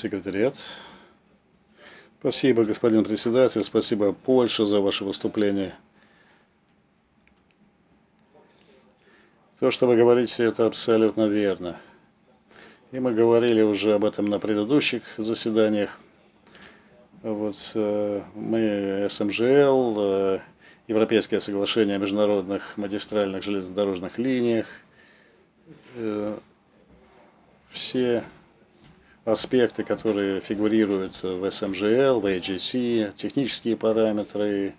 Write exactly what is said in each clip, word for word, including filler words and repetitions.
Секретариат. Спасибо, господин председатель, спасибо, Польша, за ваше выступление. То, что вы говорите, это абсолютно верно. И мы говорили уже об этом на предыдущих заседаниях. Вот, э, мы эс эм жэ эл, э, Европейское соглашение о международных магистральных железнодорожных линиях, э, все аспекты, которые фигурируют в эс эм жэ эл, в эй джи си, технические параметры,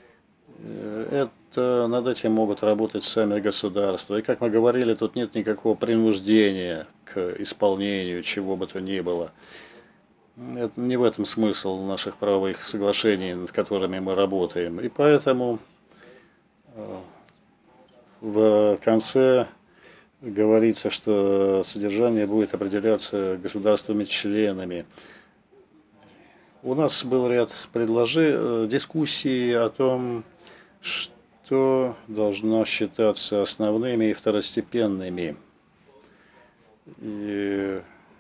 это над этим могут работать сами государства. И как мы говорили, тут нет никакого принуждения к исполнению чего бы то ни было. Это не в этом смысл наших правовых соглашений, над которыми мы работаем. И поэтому в конце говорится, что содержание будет определяться государствами-членами. У нас был ряд предложений, дискуссий о том, что должно считаться основными и второстепенными. И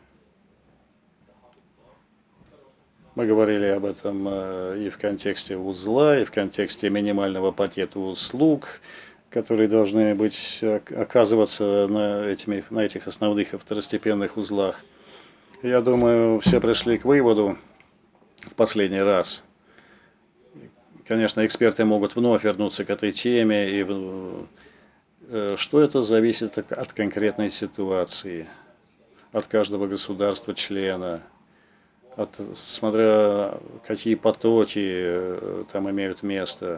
мы говорили об этом и в контексте узла, и в контексте минимального пакета услуг, которые должны быть, оказываться на, этими, на этих основных и второстепенных узлах. Я думаю, все пришли к выводу в последний раз. Конечно, эксперты могут вновь вернуться к этой теме, и что это зависит от конкретной ситуации, от каждого государства-члена, от, смотря какие потоки там имеют место.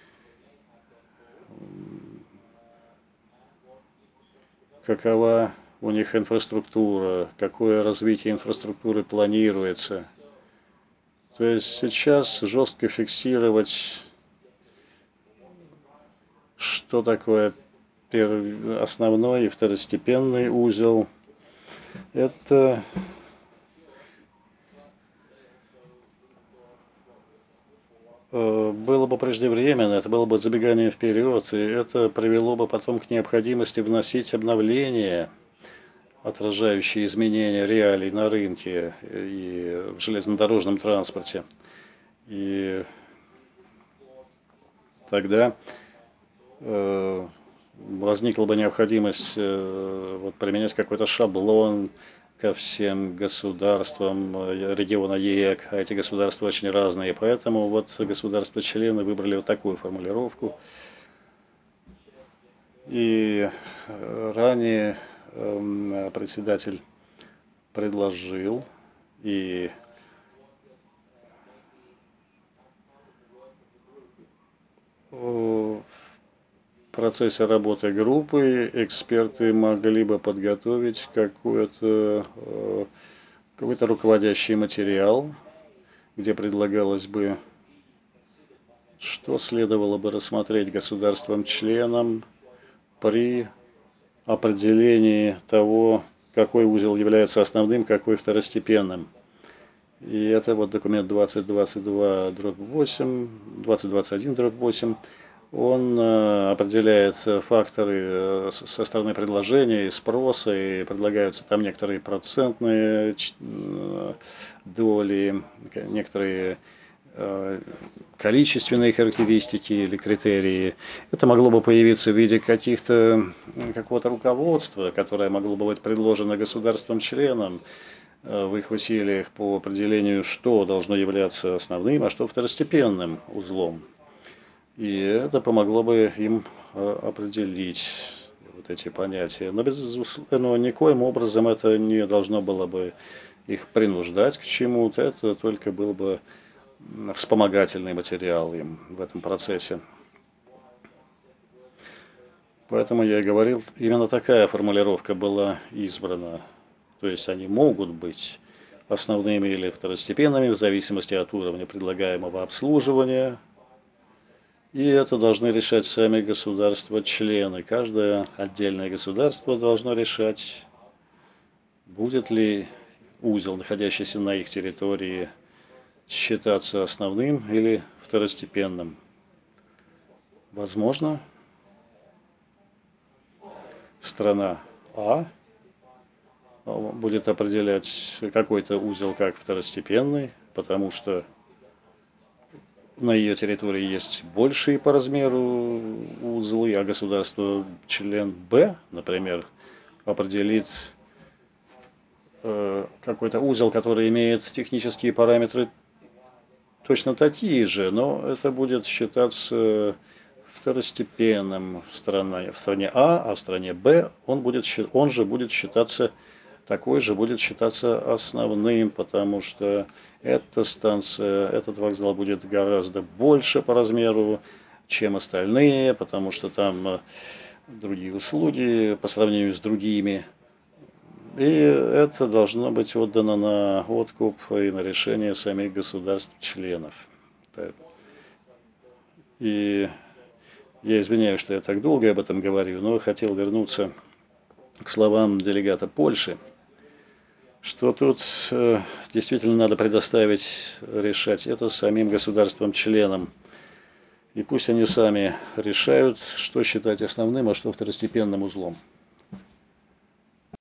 Какова у них инфраструктура, какое развитие инфраструктуры планируется. То есть сейчас жестко фиксировать, что такое основной и второстепенный узел, это было бы преждевременно, это было бы забегание вперед, и это привело бы потом к необходимости вносить обновления, отражающие изменения реалий на рынке и в железнодорожном транспорте. И тогда э, возникла бы необходимость э, вот, применять какой-то шаблон ко всем государствам региона ЕЭК, а эти государства очень разные, поэтому вот государства-члены выбрали вот такую формулировку. И ранее э, председатель предложил, и в процессе работы группы эксперты могли бы подготовить какой-то какой-то руководящий материал, где предлагалось бы, что следовало бы рассмотреть государствам-членам при определении того, какой узел является основным, какой второстепенным. И это вот документ двадцать двадцать два дробь восемь, двадцать двадцать один дробь восемь, он определяет факторы со стороны предложения и спроса, и предлагаются там некоторые процентные доли, некоторые количественные характеристики или критерии. Это могло бы появиться в виде каких-то какого-то руководства, которое могло бы быть предложено государствам-членам в их усилиях по определению, что должно являться основным, а что второстепенным узлом. И это помогло бы им определить вот эти понятия. Но, безусловно, никоим образом это не должно было бы их принуждать к чему-то, это только был бы вспомогательный материал им в этом процессе. Поэтому я и говорил, именно такая формулировка была избрана. То есть они могут быть основными или второстепенными в зависимости от уровня предлагаемого обслуживания. И это должны решать сами государства-члены. Каждое отдельное государство должно решать, будет ли узел, находящийся на их территории, считаться основным или второстепенным. Возможно, страна А будет определять какой-то узел как второстепенный, потому что на ее территории есть большие по размеру узлы, а государство член Б, например, определит э, какой-то узел, который имеет технические параметры точно такие же, но это будет считаться второстепенным в стране, в стране А, а в стране Б он, будет, он же будет считаться, такой же будет считаться основным, потому что эта станция, этот вокзал будет гораздо больше по размеру, чем остальные, потому что там другие услуги по сравнению с другими. И это должно быть отдано на откуп и на решение самих государств-членов. И я извиняюсь, что я так долго об этом говорю, но хотел вернуться к словам делегата Польши, что тут э, действительно надо предоставить решать это самим государствам-членам. И пусть они сами решают, что считать основным, а что второстепенным узлом.